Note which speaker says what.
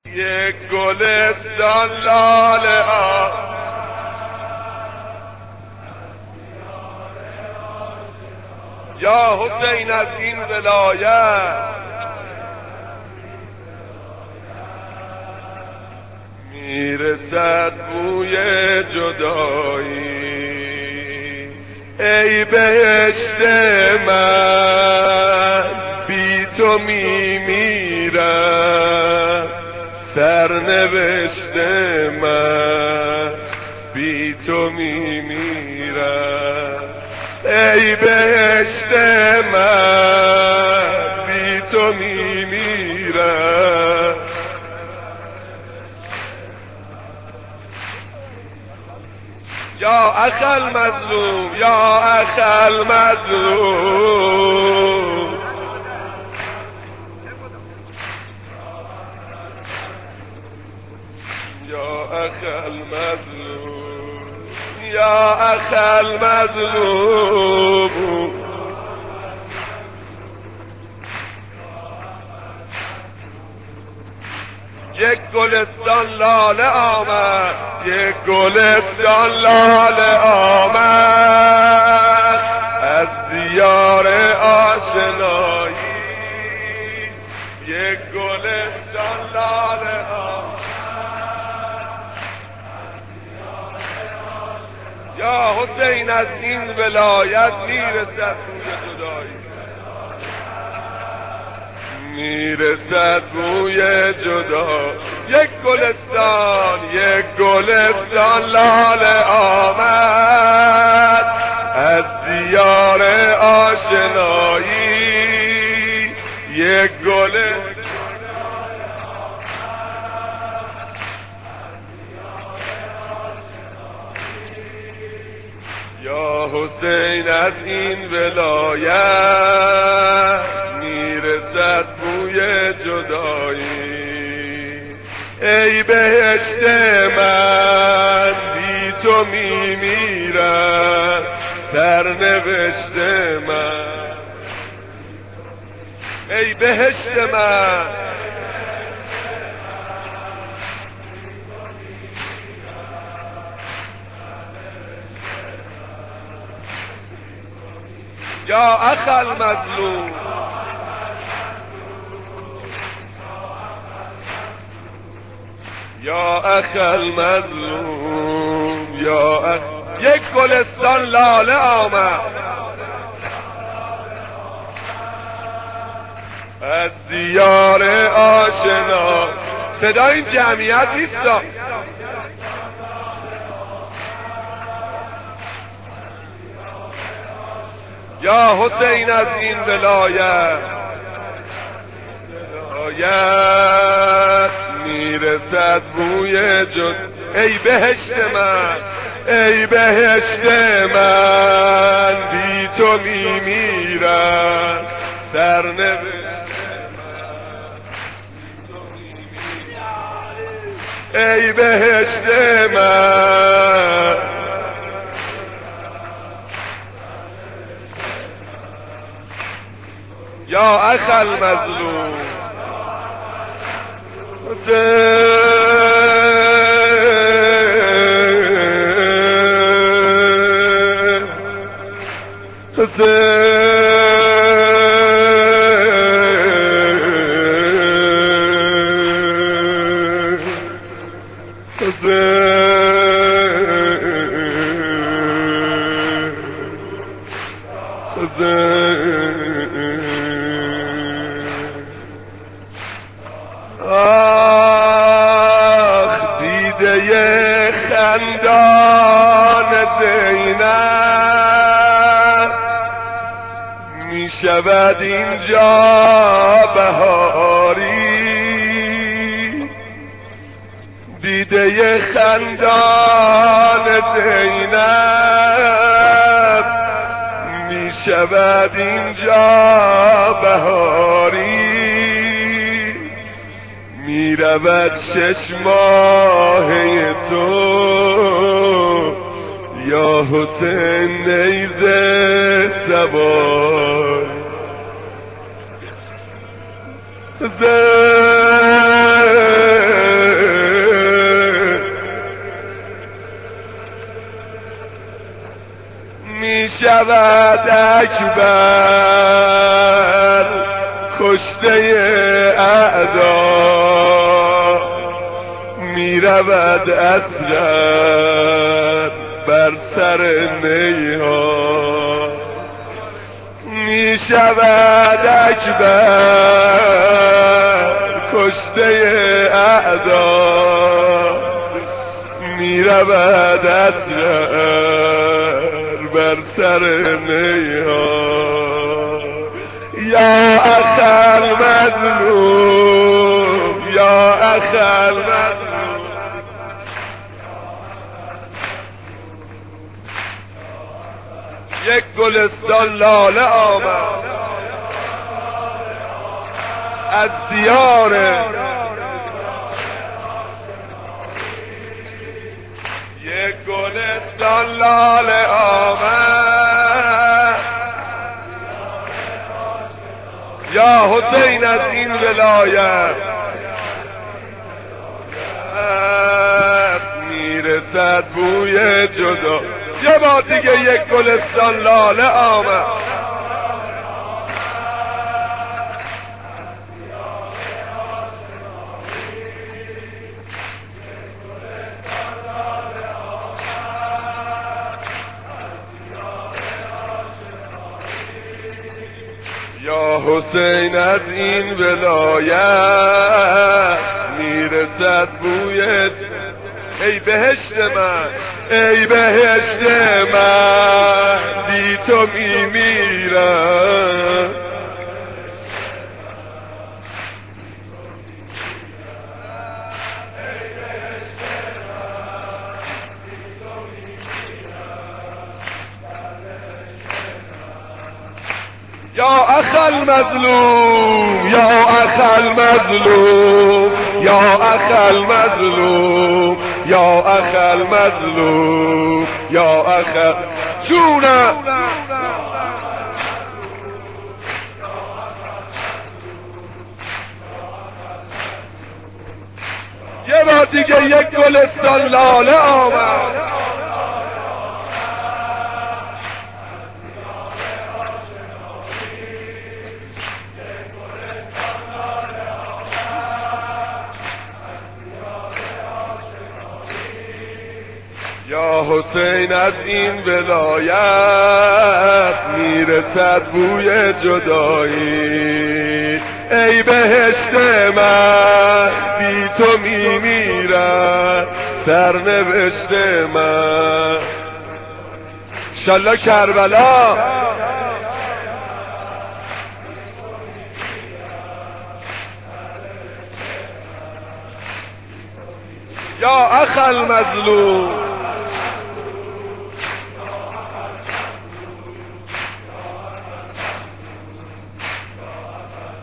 Speaker 1: یک گلستان لاله یا حسین از این ولایت میرسد بوی جدایی. ای بهشت من بی تو میمیرم، سرنوشت من بی تو میمیرم. ای بهشت من بی تو میمیرم. یا اخ المظلوم یا اخ المظلوم، یا اخ المظلوم یا اخ المظلوم. یک گلستان لاله آمد، یک گلستان لاله آمد از دیار آشنایی. یک گلستان لاله آمد. یا حسین از این ولایت میرسد بوی جدایی، میرسد بوی جدا. یک گلستان لاله آمد از دیار آشنایی. یک یا حسین از این ولایت میرسد بوی جدایی. ای بهشت من بی تو میمیرم، سرنوشت من. ای بهشت من یا اخ المظلوم، یا اخ المظلوم یا اخ. یک گلستان لاله آمد از دیار آشنا. صدا این جمعیت نیستا. یا حسین از این ولایت میرسد بوی جد. ای بهشت من ای بهشت من بی تو میمیرم، سرنوشت ای بهشت من. یا اخ المظلوم آخ دیده خندان زینب می شود اینجا بهاری. دیده خندان زینب می شود اینجا بهاری. می رود 6 ماهه تو یا حسین نیزه سوار. شود اکبر کشته اعدا، می رود اسرار بر سر نیها، می شود اکبر کشته اعدا، می رود اسرار بر سر نیها. یا اخل مظلوم، یا اخل مظلوم، یک گلستان لاله آمد از دیار، یک گلستان لاله آمد. یا حسین از این ولایت میرسد بوی جدا. یه بار دیگه یک گلستان لاله آمد. یا حسین از این ولایت میرسد بوی، ای بهشت من، ای بهشت من، بی تو میمیرم. یا اخل مظلوم، یا اخل مظلوم، یا اخل مظلوم، یا اخل مظلوم، یا اخل جونم. یه بار دیگه یک گلستان لاله آمد. یا حسین از این ولایت میرسد بوی جدایی، ای بهشت من، بی تو میمیرم سرنوشت من. انشالله کربلا. یا اخل مظلوم،